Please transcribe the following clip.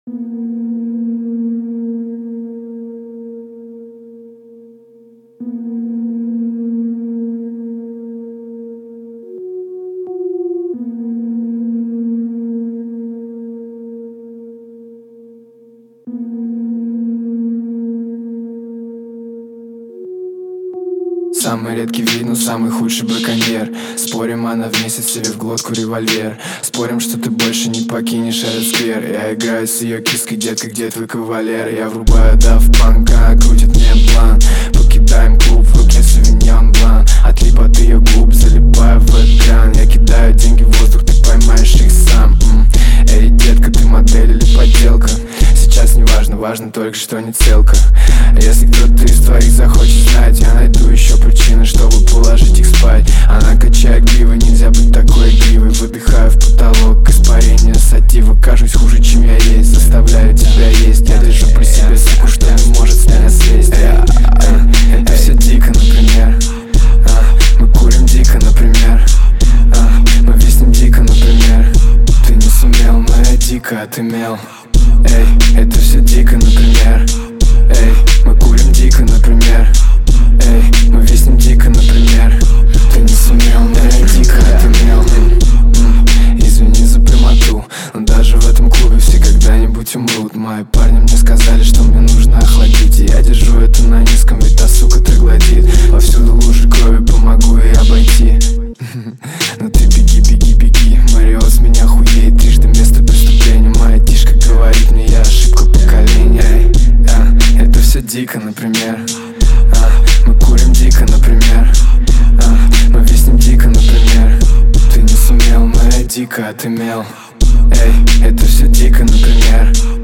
Самый редкий вид, но самый худший браконьер. Спорим, она вместе себе в глотку револьвер. Спорим, что ты больше не покинешь этот сквер. Я играю с ее киской, детка, где твой кавалер? Я врубаю Daft Punk, она крутит мне план. Покидаем клуб, в руке Sauvignon Blanc. Отлип от ее губ, залипаю в экран. Я кидаю деньги в воздух, ты поймаешь их сам. Эй, детка, ты модель или подделка? Сейчас не важно, важно только, что не целка. Если кто-то из твоих захочет знать, я найду еще причины, чтобы положить их спать. Она качает гривой, нельзя быть такой игривой. Выдыхаю в потолок, испарение сатива. Кажусь хуже, чем я есть, заставляю тебя есть. Я держу при себе суку, что не может с меня слезть. Это все дико, например. Мы курим дико, например. Мы виснем дико, например. Ты не сумел, но я дико отымел. Эй, это все дико, например. Эй, мы курим дико, например. Эй, мы виснем дико, например. Ты не сумел, но я дико отымел. Извини за прямоту, но даже в этом клубе все когда-нибудь умрут. Мои парни мне сказали, что мне нужно охладить, и я держу это на низком, ведь та сука троглодит. Повсюду лужи крови, помогу ей обойти. Но ты беги, беги, беги. Мариот с меня хуеет, трижды место преступления. Моя тишка говорит мне, я ошибка поколения. Это все дико, например. Мы курим дико, например. Мы виснем дико, например. Ты не сумел, но я дико отымел. Эй, это все дико, например.